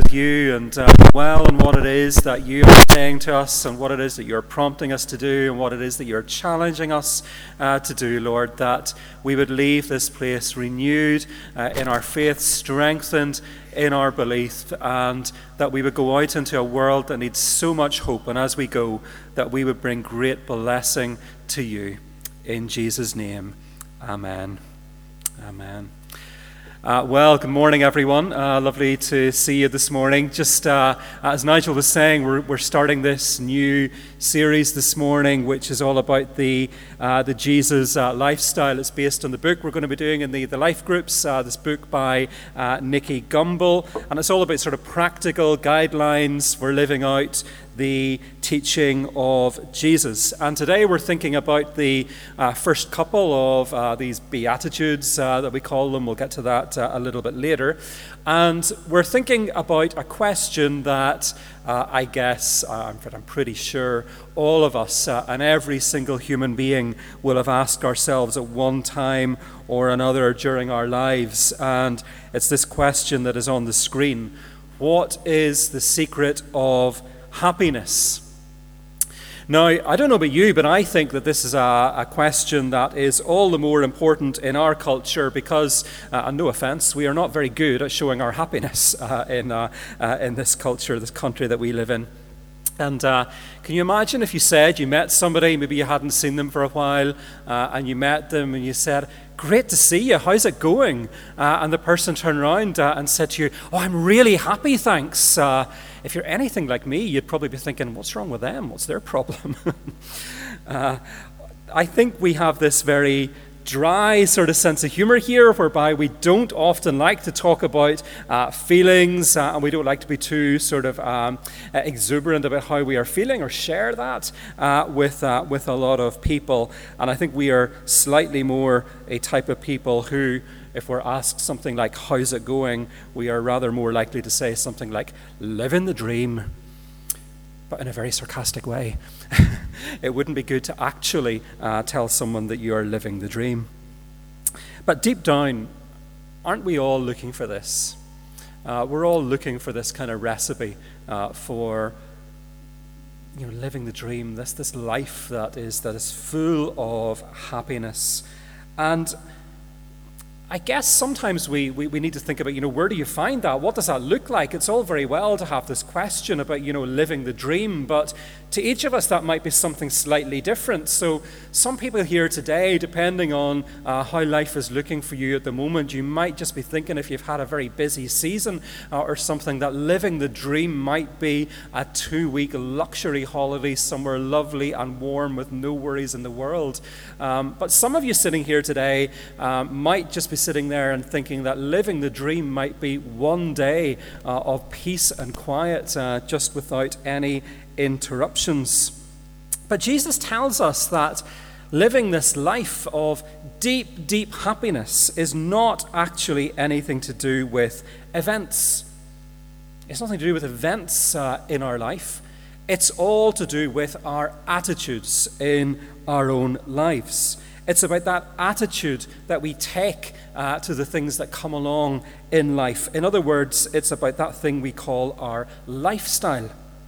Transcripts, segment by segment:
with you and well on what it is that you are saying to us and what it is that you're prompting us to do and what it is that you're challenging us to do, Lord, that we would leave this place renewed in our faith, strengthened in our belief, and that we would go out into a world that needs so much hope, and as we go, that we would bring great blessing to you. In Jesus' name, amen. Amen. Well, good morning, everyone. Lovely to see you this morning. Just as Nigel was saying, we're starting this new series this morning, which is all about the Jesus lifestyle. It's based on the book we're going to be doing in the life groups, this book by Nicky Gumbel, and it's all about sort of practical guidelines for living out the teaching of Jesus. And today we're thinking about the first couple of these Beatitudes that we call them. We'll get to that a little bit later. And we're thinking about a question that I guess, I'm pretty sure, all of us and every single human being will have asked ourselves at one time or another during our lives. And it's this question that is on the screen. What is the secret of happiness? Now, I don't know about you, but I think that this is a question that is all the more important in our culture because, and no offense, we are not very good at showing our happiness in this culture, this country that we live in. And can you imagine if you said you met somebody, maybe you hadn't seen them for a while, and you met them and you said, "Great to see you, how's it going?" And the person turned around and said to you, "Oh, I'm really happy, thanks." If you're anything like me, you'd probably be thinking, what's wrong with them? What's their problem? I think we have this very dry sort of sense of humor here, whereby we don't often like to talk about feelings, and we don't like to be too sort of exuberant about how we are feeling or share that with a lot of people. And I think we are slightly more a type of people who, if we're asked something like, "How's it going?" we are rather more likely to say something like, "Living the dream," but in a very sarcastic way. It wouldn't be good to actually tell someone that you are living the dream. But deep down, aren't we all looking for this? We're all looking for this kind of recipe for living the dream, this life that is full of happiness. And I guess sometimes we need to think about, where do you find that? What does that look like? It's all very well to have this question about, living the dream, but to each of us that might be something slightly different. So some people here today, depending on how life is looking for you at the moment, you might just be thinking, if you've had a very busy season or something, that living the dream might be a 2-week luxury holiday somewhere lovely and warm with no worries in the world. But some of you sitting here today might just be sitting there and thinking that living the dream might be one day of peace and quiet, just without any interruptions. But Jesus tells us that living this life of deep, deep happiness is not actually anything to do with events. It's nothing to do with events in our life. It's all to do with our attitudes in our own lives. It's about that attitude that we take to the things that come along in life. In other words, it's about that thing we call our lifestyle.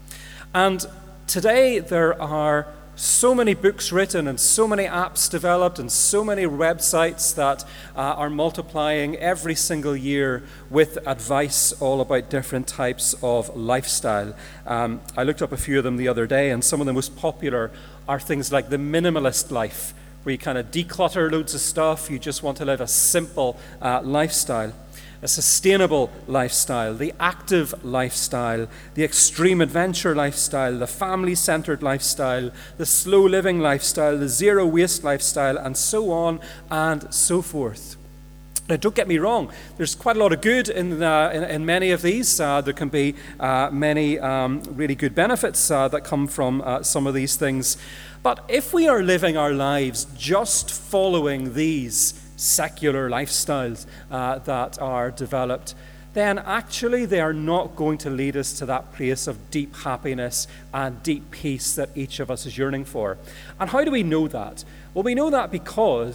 And today there are so many books written and so many apps developed and so many websites that are multiplying every single year with advice all about different types of lifestyle. I looked up a few of them the other day, and some of the most popular are things like the minimalist life, where you kind of declutter loads of stuff, you just want to live a simple lifestyle. A sustainable lifestyle, the active lifestyle, the extreme adventure lifestyle, the family-centered lifestyle, the slow living lifestyle, the zero waste lifestyle, and so on and so forth. Now, don't get me wrong, there's quite a lot of good in many of these. There can be many really good benefits that come from some of these things. But if we are living our lives just following these secular lifestyles that are developed, then actually they are not going to lead us to that place of deep happiness and deep peace that each of us is yearning for. And how do we know that? Well, we know that because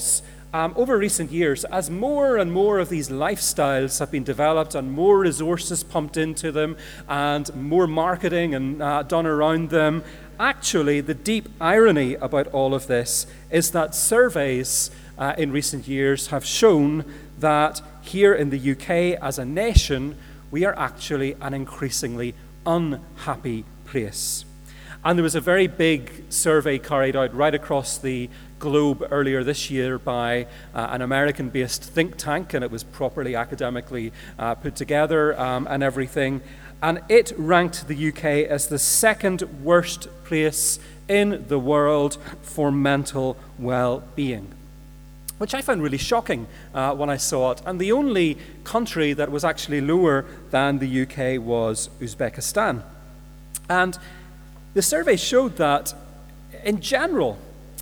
over recent years, as more and more of these lifestyles have been developed and more resources pumped into them and more marketing and done around them, actually the deep irony about all of this is that surveys in recent years have shown that here in the UK as a nation, we are actually an increasingly unhappy place. And there was a very big survey carried out right across the globe earlier this year by an American-based think tank, and it was properly academically put together and everything. And it ranked the UK as the second worst place in the world for mental well-being, which I found really shocking when I saw it. And the only country that was actually lower than the UK was Uzbekistan. And the survey showed that, in general,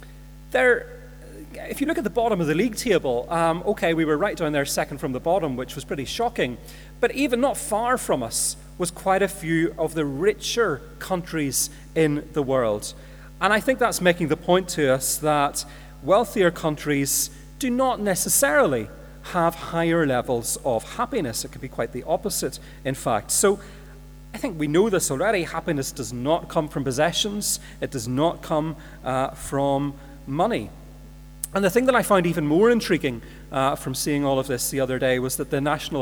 if you look at the bottom of the league table, we were right down there second from the bottom, which was pretty shocking. But even not far from us was quite a few of the richer countries in the world. And I think that's making the point to us that wealthier countries do not necessarily have higher levels of happiness. It can be quite the opposite, in fact. So I think we know this already. Happiness does not come from possessions. It does not come from money. And the thing that I found even more intriguing from seeing all of this the other day was that the National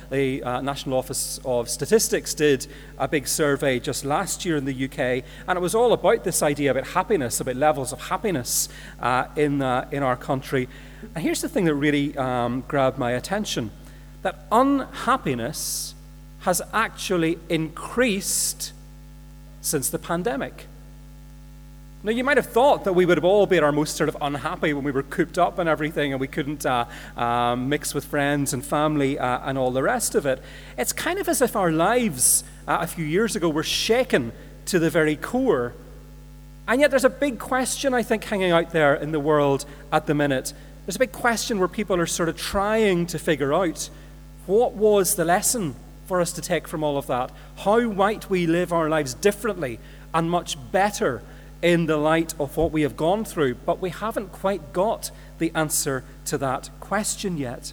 Office of Statistics did a big survey just last year in the UK, and it was all about this idea about happiness, about levels of happiness in our country. And here's the thing that really grabbed my attention, that unhappiness has actually increased since the pandemic. Now, you might have thought that we would have all been our most sort of unhappy when we were cooped up and everything and we couldn't mix with friends and family and all the rest of it. It's kind of as if our lives a few years ago were shaken to the very core. And yet there's a big question, I think, hanging out there in the world at the minute. There's a big question where people are sort of trying to figure out what was the lesson for us to take from all of that. How might we live our lives differently and much better in the light of what we have gone through? But we haven't quite got the answer to that question yet.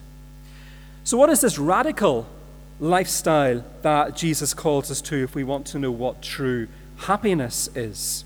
So what is this radical lifestyle that Jesus calls us to if we want to know what true happiness is?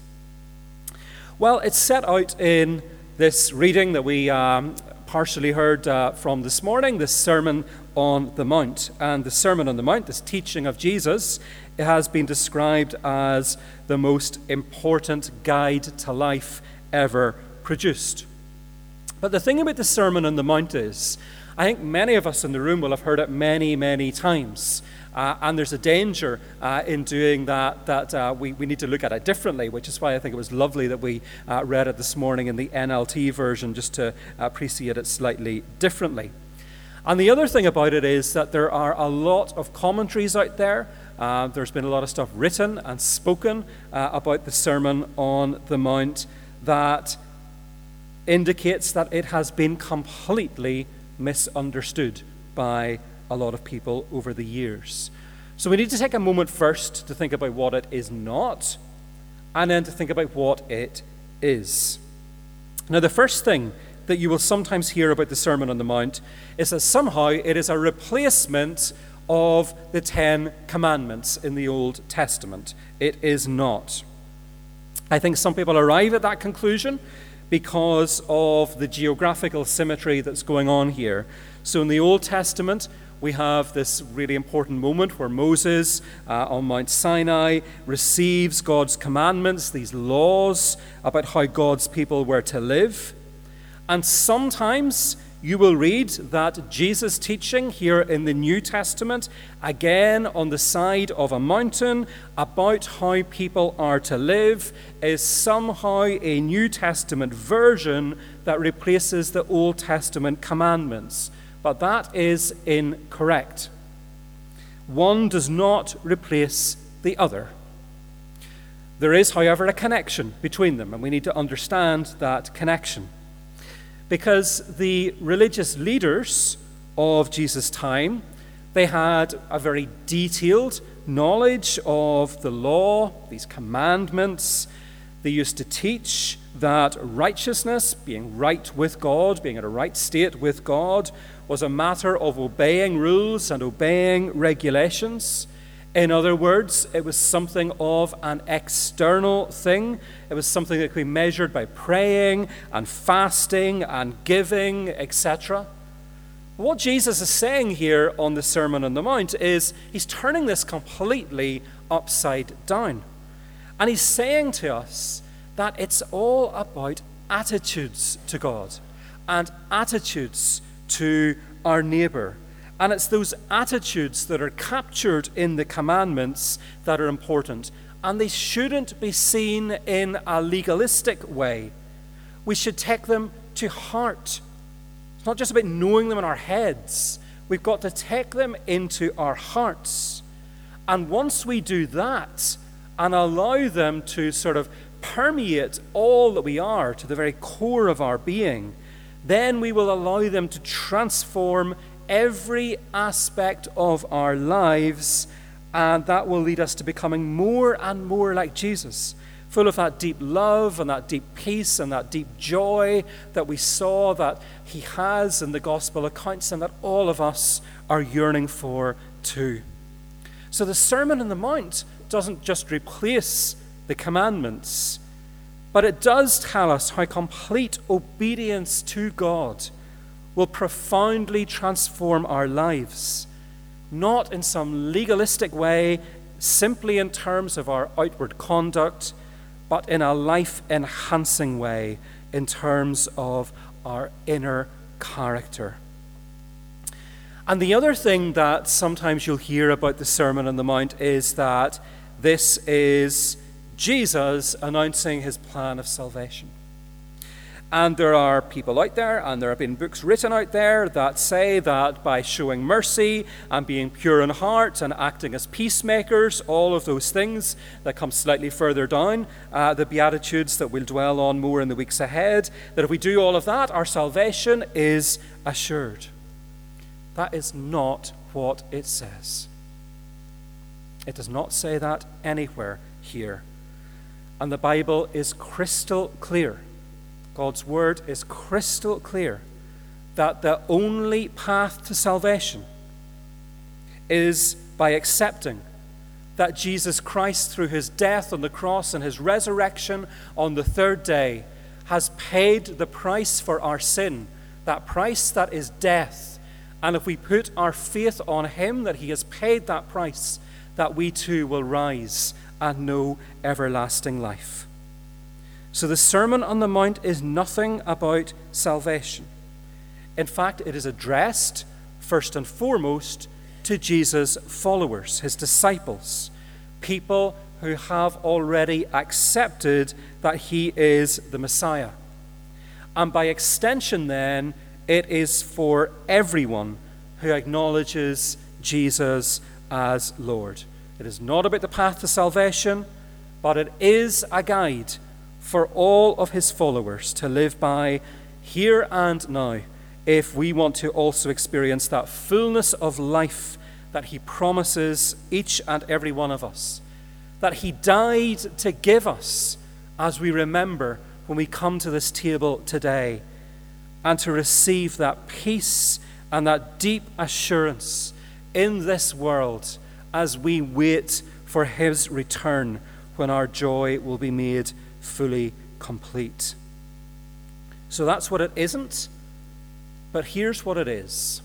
Well, it's set out in this reading that we partially heard from this morning, this Sermon on the Mount. And the Sermon on the Mount, this teaching of Jesus, it has been described as the most important guide to life ever produced. But the thing about the Sermon on the Mount is, I think many of us in the room will have heard it many, many times. And there's a danger in doing that we need to look at it differently, which is why I think it was lovely that we read it this morning in the NLT version, just to appreciate it slightly differently. And the other thing about it is that there are a lot of commentaries out there. There's been a lot of stuff written and spoken about the Sermon on the Mount that indicates that it has been completely misunderstood by a lot of people over the years. So we need to take a moment first to think about what it is not, and then to think about what it is. Now, the first thing that you will sometimes hear about the Sermon on the Mount is that somehow it is a replacement of the 10 Commandments in the Old Testament. It is not. I think some people arrive at that conclusion because of the geographical symmetry that's going on here. So in the Old Testament, we have this really important moment where Moses on Mount Sinai receives God's commandments, these laws about how God's people were to live. And sometimes you will read that Jesus' teaching here in the New Testament, again on the side of a mountain, about how people are to live, is somehow a New Testament version that replaces the Old Testament commandments. But that is incorrect. One does not replace the other. There is, however, a connection between them, and we need to understand that connection. Because the religious leaders of Jesus' time, they had a very detailed knowledge of the law, these commandments. They used to teach that righteousness, being right with God, being in a right state with God, was a matter of obeying rules and obeying regulations. In other words, it was something of an external thing. It was something that could be measured by praying and fasting and giving, etc. What Jesus is saying here on the Sermon on the Mount is he's turning this completely upside down. And he's saying to us that it's all about attitudes to God and attitudes to our neighbor. And it's those attitudes that are captured in the commandments that are important. And they shouldn't be seen in a legalistic way. We should take them to heart. It's not just about knowing them in our heads. We've got to take them into our hearts. And once we do that and allow them to sort of permeate all that we are to the very core of our being, then we will allow them to transform every aspect of our lives, and that will lead us to becoming more and more like Jesus, full of that deep love and that deep peace and that deep joy that we saw that he has in the gospel accounts and that all of us are yearning for too. So the Sermon on the Mount doesn't just replace the commandments, but it does tell us how complete obedience to God will profoundly transform our lives, not in some legalistic way, simply in terms of our outward conduct, but in a life-enhancing way in terms of our inner character. And the other thing that sometimes you'll hear about the Sermon on the Mount is that this is Jesus announcing his plan of salvation. And there are people out there, and there have been books written out there that say that by showing mercy and being pure in heart and acting as peacemakers, all of those things that come slightly further down, the Beatitudes that we'll dwell on more in the weeks ahead, that if we do all of that, our salvation is assured. That is not what it says. It does not say that anywhere here. And the Bible is crystal clear. God's word is crystal clear that the only path to salvation is by accepting that Jesus Christ, through his death on the cross and his resurrection on the third day, has paid the price for our sin, that price that is death. And if we put our faith on him, that he has paid that price, that we too will rise and know everlasting life. So the Sermon on the Mount is nothing about salvation. In fact, it is addressed first and foremost to Jesus' followers, his disciples, people who have already accepted that he is the Messiah. And by extension then, it is for everyone who acknowledges Jesus as Lord. It is not about the path to salvation, but it is a guide for all of his followers to live by here and now, if we want to also experience that fullness of life that he promises each and every one of us, that he died to give us as we remember when we come to this table today, and to receive that peace and that deep assurance in this world as we wait for his return, when our joy will be made fully complete. So that's what it isn't, but here's what it is.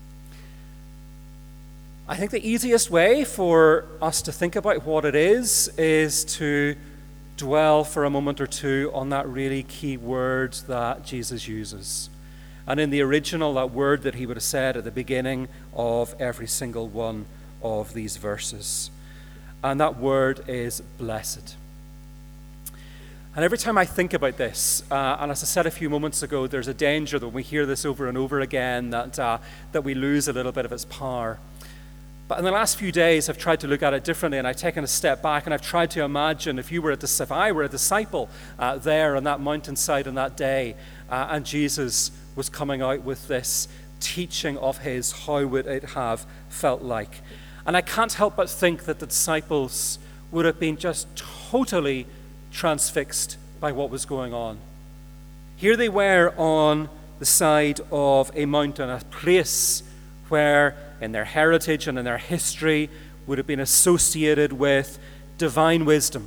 I think the easiest way for us to think about what it is to dwell for a moment or two on that really key word that Jesus uses. And in the original, that word that he would have said at the beginning of every single one of these verses. And that word is blessed. And every time I think about this, and as I said a few moments ago, there's a danger that when we hear this over and over again, that we lose a little bit of its power. But in the last few days, I've tried to look at it differently, and I've taken a step back, and I've tried to imagine if I were a disciple there on that mountainside on that day, and Jesus was coming out with this teaching of his, how would it have felt like? And I can't help but think that the disciples would have been just totally transfixed by what was going on. Here they were on the side of a mountain, a place where in their heritage and in their history would have been associated with divine wisdom,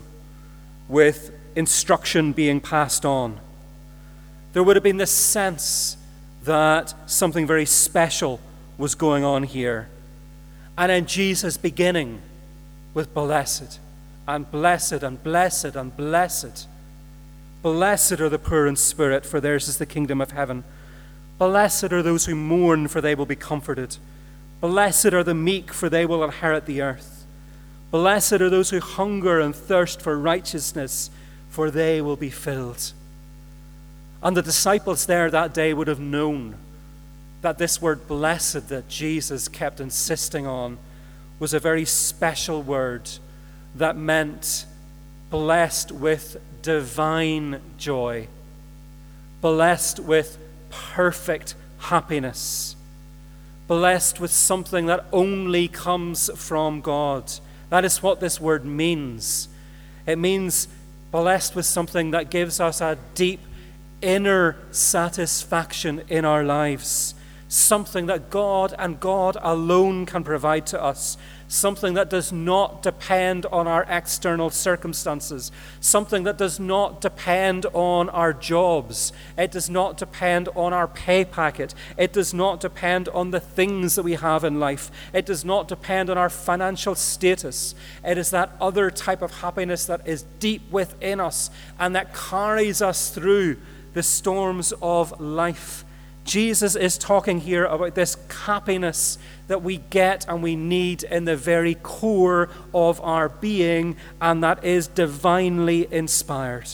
with instruction being passed on. There would have been this sense that something very special was going on here. And then Jesus beginning with blessed, and blessed, and blessed, and blessed. Blessed are the poor in spirit, for theirs is the kingdom of heaven. Blessed are those who mourn, for they will be comforted. Blessed are the meek, for they will inherit the earth. Blessed are those who hunger and thirst for righteousness, for they will be filled. And the disciples there that day would have known that this word blessed that Jesus kept insisting on was a very special word that meant blessed with divine joy, blessed with perfect happiness, blessed with something that only comes from God. That is what this word means. It means blessed with something that gives us a deep inner satisfaction in our lives, something that God and God alone can provide to us, something that does not depend on our external circumstances, something that does not depend on our jobs, it does not depend on our pay packet, it does not depend on the things that we have in life, it does not depend on our financial status. It is that other type of happiness that is deep within us and that carries us through the storms of life. Jesus is talking here about this happiness that we get and we need in the very core of our being, and that is divinely inspired.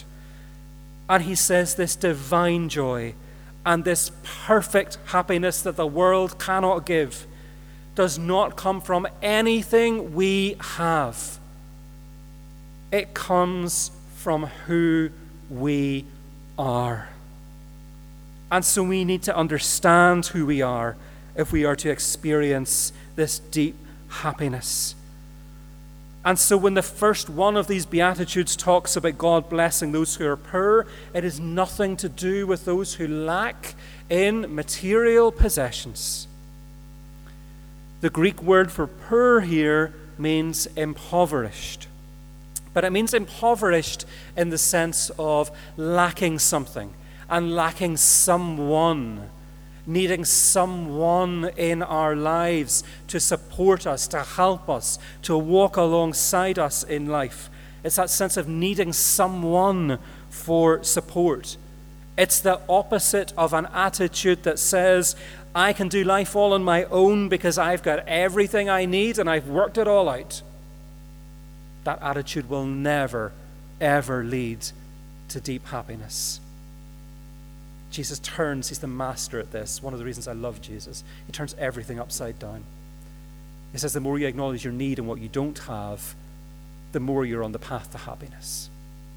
And he says this divine joy and this perfect happiness that the world cannot give does not come from anything we have. It comes from who we are. And so we need to understand who we are if we are to experience this deep happiness. And so when the first one of these Beatitudes talks about God blessing those who are poor, it is nothing to do with those who lack in material possessions. The Greek word for poor here means impoverished. But it means impoverished in the sense of lacking something and lacking someone, needing someone in our lives to support us, to help us, to walk alongside us in life. It's that sense of needing someone for support. It's the opposite of an attitude that says, I can do life all on my own because I've got everything I need and I've worked it all out. That attitude will never, ever lead to deep happiness. Jesus turns, he's the master at this. One of the reasons I love Jesus. He turns everything upside down. He says the more you acknowledge your need and what you don't have, the more you're on the path to happiness.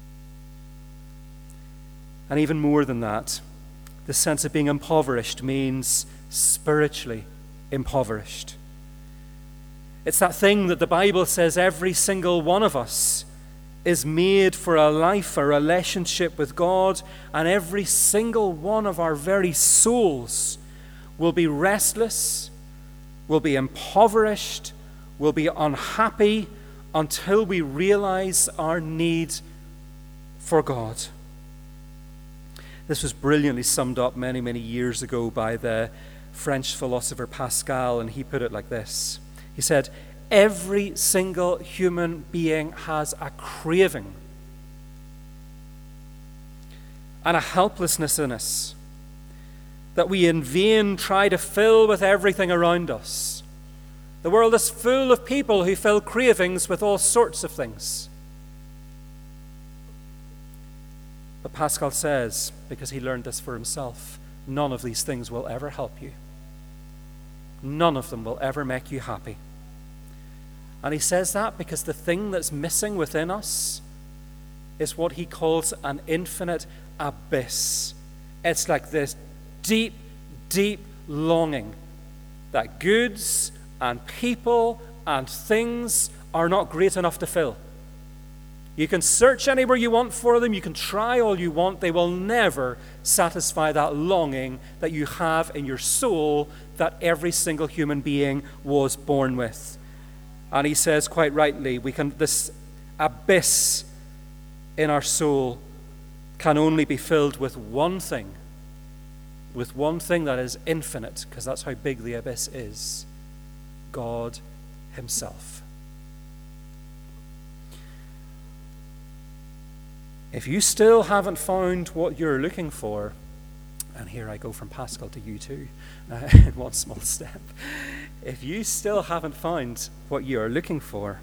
And even more than that, the sense of being impoverished means spiritually impoverished. It's that thing that the Bible says every single one of us is made for a life, a relationship with God, and every single one of our very souls will be restless, will be impoverished, will be unhappy until we realize our need for God. This was brilliantly summed up many, many years ago by the French philosopher Pascal, and he put it like this. He said, every single human being has a craving and a helplessness in us that we in vain try to fill with everything around us. The world is full of people who fill cravings with all sorts of things. But Pascal says, because he learned this for himself, none of these things will ever help you. None of them will ever make you happy. And he says that because the thing that's missing within us is what he calls an infinite abyss. It's like this deep, deep longing that goods and people and things are not great enough to fill. You can search anywhere you want for them. You can try all you want. They will never satisfy that longing that you have in your soul that every single human being was born with. And he says quite rightly, this abyss in our soul can only be filled with one thing that is infinite, because that's how big the abyss is: God himself. If you still haven't found what you're looking for, and here I go from Pascal to you too, in one small step. If you still haven't found what you are looking for,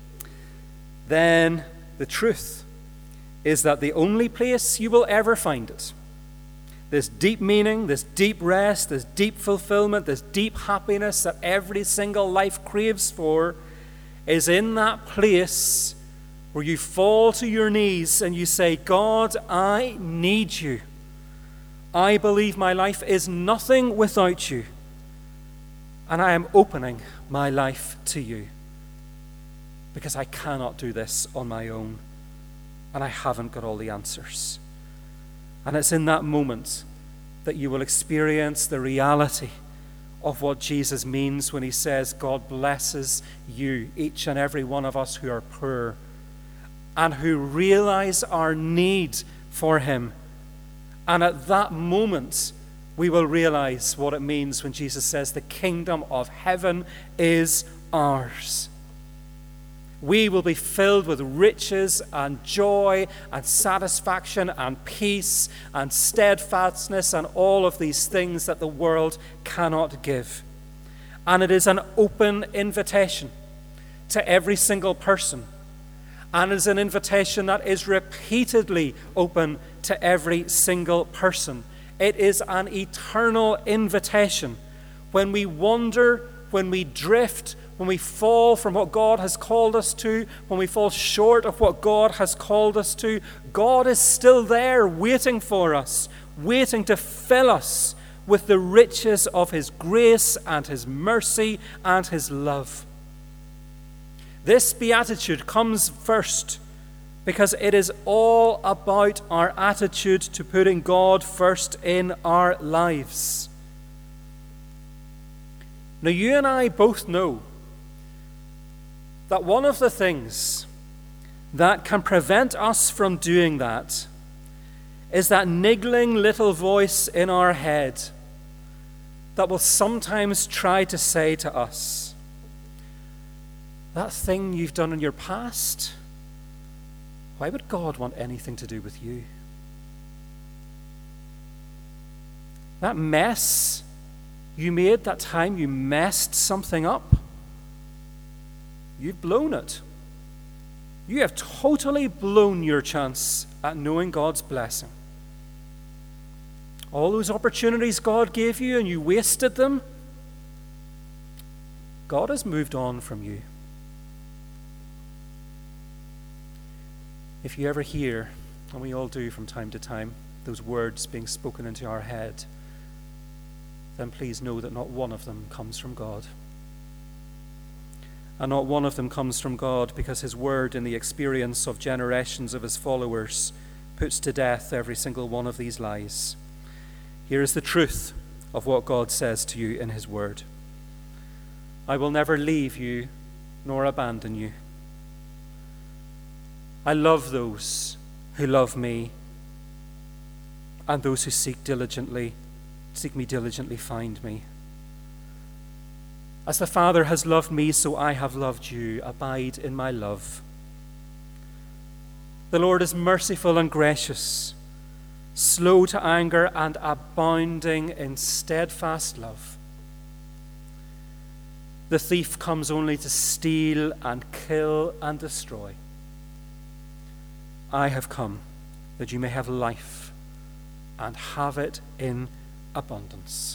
then the truth is that the only place you will ever find it, this deep meaning, this deep rest, this deep fulfillment, this deep happiness that every single life craves for, is in that place where you fall to your knees and you say, God, I need you. I believe my life is nothing without you, and I am opening my life to you because I cannot do this on my own, and I haven't got all the answers. And it's in that moment that you will experience the reality of what Jesus means when he says, God blesses you, each and every one of us who are poor and who realize our need for him. And at that moment, we will realize what it means when Jesus says, the kingdom of heaven is ours. We will be filled with riches and joy and satisfaction and peace and steadfastness and all of these things that the world cannot give. And it is an open invitation to every single person. And it is an invitation that is repeatedly open to every single person. It is an eternal invitation. When we wander, when we drift, when we fall from what God has called us to, when we fall short of what God has called us to, God is still there waiting for us, waiting to fill us with the riches of his grace and his mercy and his love. This beatitude comes first because it is all about our attitude to putting God first in our lives. Now, you and I both know that one of the things that can prevent us from doing that is that niggling little voice in our head that will sometimes try to say to us, that thing you've done in your past, why would God want anything to do with you? That mess you made that time you messed something up, you've blown it. You have totally blown your chance at knowing God's blessing. All those opportunities God gave you and you wasted them, God has moved on from you. If you ever hear, and we all do from time to time, those words being spoken into our head, then please know that not one of them comes from God. And not one of them comes from God because his word, in the experience of generations of his followers, puts to death every single one of these lies. Here is the truth of what God says to you in his word. I will never leave you nor abandon you. I love those who love me, and those who seek me diligently find me. As the Father has loved me, so I have loved you. Abide in my love. The Lord is merciful and gracious, slow to anger and abounding in steadfast love. The thief comes only to steal and kill and destroy. I have come that you may have life and have it in abundance.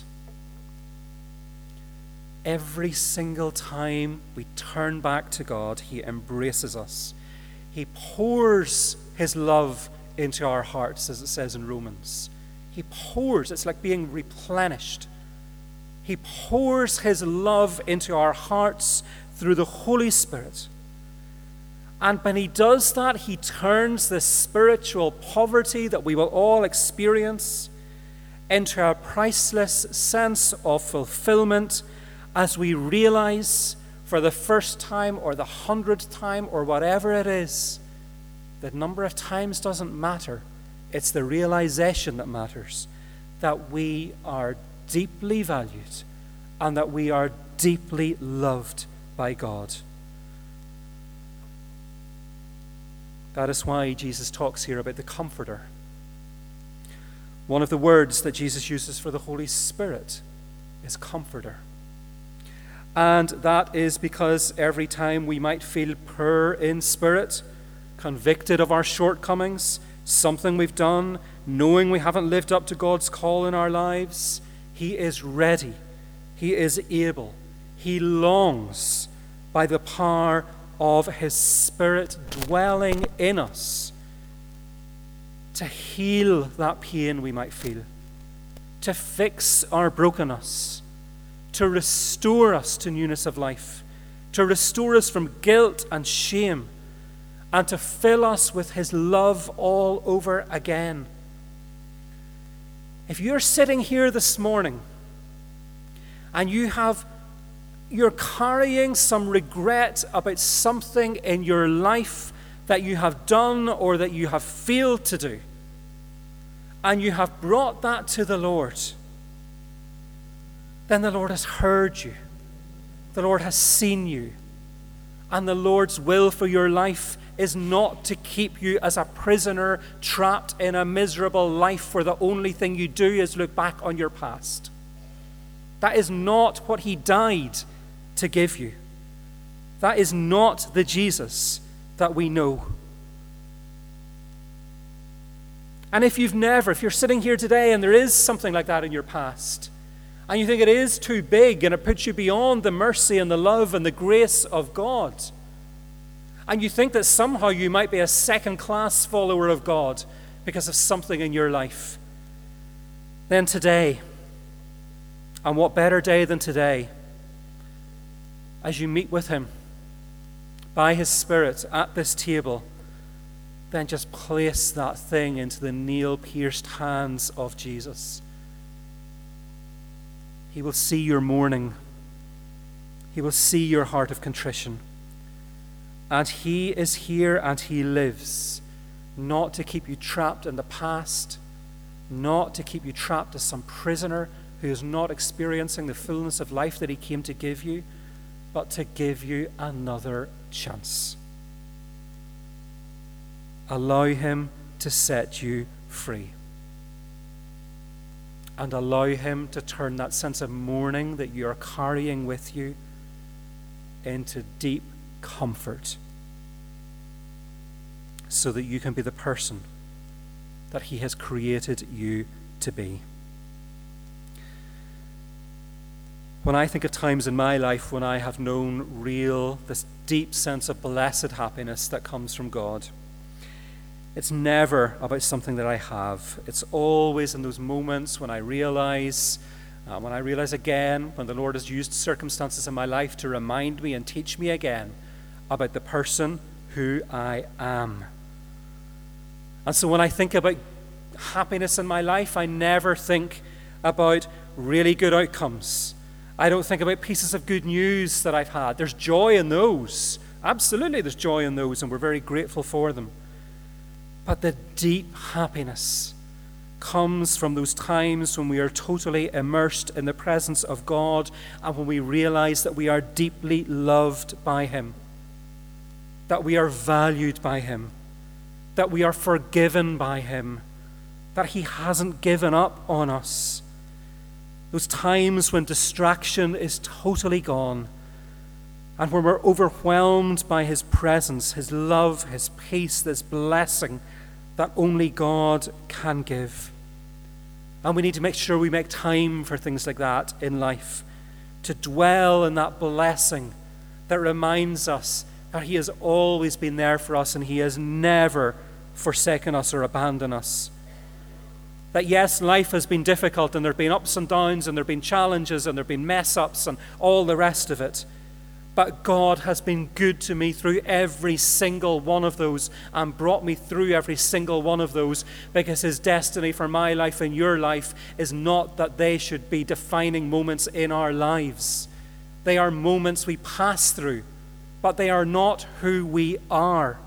Every single time we turn back to God, he embraces us. He pours his love into our hearts, as it says in Romans. He pours, it's like being replenished. He pours his love into our hearts through the Holy Spirit. And when he does that, he turns this spiritual poverty that we will all experience into a priceless sense of fulfillment as we realize for the first time or the 100th time or whatever it is, the number of times doesn't matter. It's the realization that matters, that we are deeply valued and that we are deeply loved by God. That is why Jesus talks here about the Comforter. One of the words that Jesus uses for the Holy Spirit is Comforter. And that is because every time we might feel poor in spirit, convicted of our shortcomings, something we've done, knowing we haven't lived up to God's call in our lives, he is ready. He is able. He longs by the power of his Spirit dwelling in us to heal that pain we might feel, to fix our brokenness, to restore us to newness of life, to restore us from guilt and shame, and to fill us with his love all over again. If you're sitting here this morning and you're carrying some regret about something in your life that you have done or that you have failed to do, and you have brought that to the Lord, then the Lord has heard you. The Lord has seen you. And the Lord's will for your life is not to keep you as a prisoner trapped in a miserable life where the only thing you do is look back on your past. That is not what he died to give you. That is not the Jesus that we know. And if you're sitting here today and there is something like that in your past, and you think it is too big and it puts you beyond the mercy and the love and the grace of God, and you think that somehow you might be a second-class follower of God because of something in your life, then today, and what better day than today, as you meet with him by his Spirit at this table, then just place that thing into the nail-pierced hands of Jesus. He will see your mourning. He will see your heart of contrition. And he is here and he lives, not to keep you trapped in the past, not to keep you trapped as some prisoner who is not experiencing the fullness of life that he came to give you, but to give you another chance. Allow him to set you free. And allow him to turn that sense of mourning that you are carrying with you into deep comfort, so that you can be the person that he has created you to be. When I think of times in my life when I have known this deep sense of blessed happiness that comes from God, it's never about something that I have. It's always in those moments when I realize again, when the Lord has used circumstances in my life to remind me and teach me again about the person who I am. And so when I think about happiness in my life, I never think about really good outcomes. I don't think about pieces of good news that I've had. There's joy in those. Absolutely, there's joy in those, and we're very grateful for them. But the deep happiness comes from those times when we are totally immersed in the presence of God and when we realize that we are deeply loved by him, that we are valued by him, that we are forgiven by him, that he hasn't given up on us. Those times when distraction is totally gone and when we're overwhelmed by his presence, his love, his peace, this blessing that only God can give. And we need to make sure we make time for things like that in life, to dwell in that blessing that reminds us that he has always been there for us and he has never forsaken us or abandoned us. That yes, life has been difficult and there have been ups and downs and there have been challenges and there have been mess-ups and all the rest of it. but God has been good to me through every single one of those and brought me through every single one of those, because his destiny for my life and your life is not that they should be defining moments in our lives. They are moments we pass through, but they are not who we are.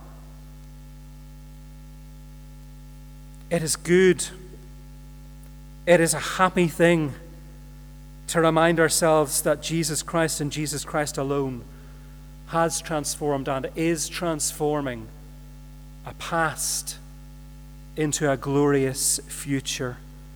It is good. It is a happy thing to remind ourselves that Jesus Christ and Jesus Christ alone has transformed and is transforming a past into a glorious future.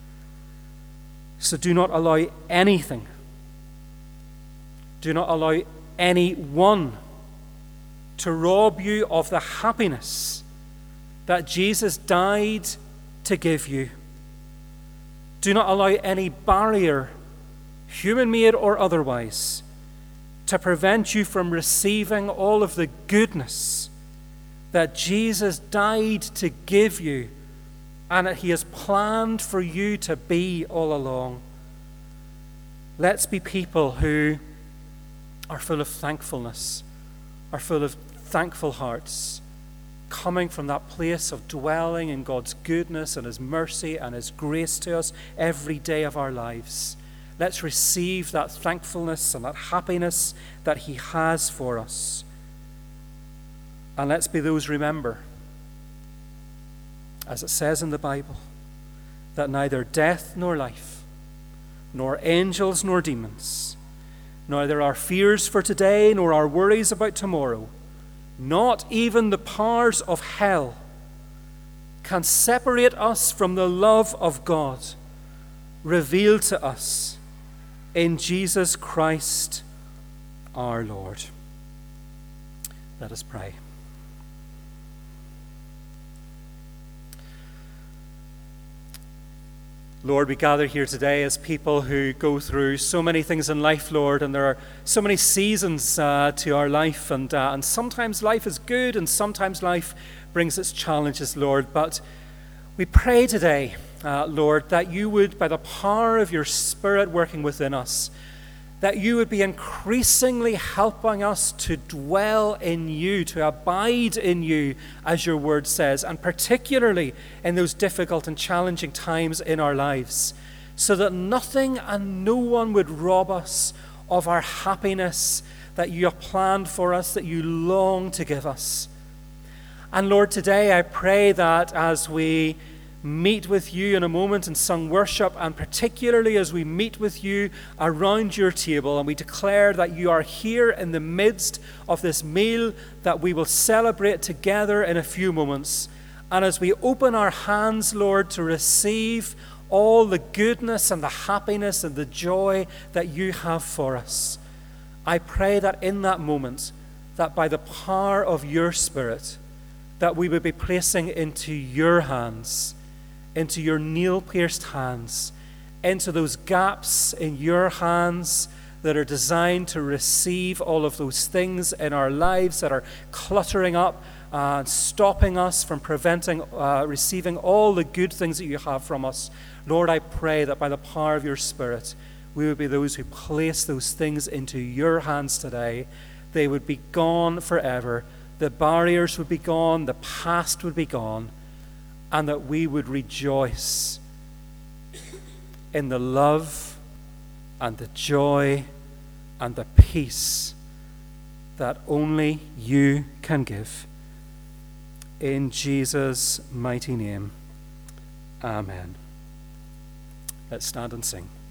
So do not allow anything, do not allow anyone to rob you of the happiness that Jesus died to give you. Do not allow any barrier, human-made or otherwise, to prevent you from receiving all of the goodness that Jesus died to give you and that he has planned for you to be all along. Let's be people who are full of thankfulness, are full of thankful hearts, coming from that place of dwelling in God's goodness and his mercy and his grace to us every day of our lives. Let's receive that thankfulness and that happiness that he has for us. And let's be those, remember, as it says in the Bible, that neither death nor life, nor angels nor demons, neither our fears for today nor our worries about tomorrow, not even the powers of hell, can separate us from the love of God revealed to us in Jesus Christ our Lord. Let us pray. Lord, we gather here today as people who go through so many things in life, Lord, and there are so many seasons to our life, and sometimes life is good and sometimes life brings its challenges, Lord. But we pray today, Lord, that you would, by the power of your Spirit working within us, that you would be increasingly helping us to dwell in you, to abide in you, as your word says, and particularly in those difficult and challenging times in our lives, so that nothing and no one would rob us of our happiness that you have planned for us, that you long to give us. And Lord, today I pray that as we meet with you in a moment and sung worship, and particularly as we meet with you around your table and we declare that you are here in the midst of this meal that we will celebrate together in a few moments, and as we open our hands, Lord, to receive all the goodness and the happiness and the joy that you have for us, I pray that in that moment, that by the power of your Spirit, that we would be placing into your hands, into your nail-pierced hands, into those gaps in your hands that are designed to receive all of those things in our lives that are cluttering up and stopping us from receiving all the good things that you have from us. Lord, I pray that by the power of your Spirit, we would be those who place those things into your hands today. They would be gone forever. The barriers would be gone. The past would be gone. And that we would rejoice in the love and the joy and the peace that only you can give. In Jesus' mighty name, amen. Let's stand and sing.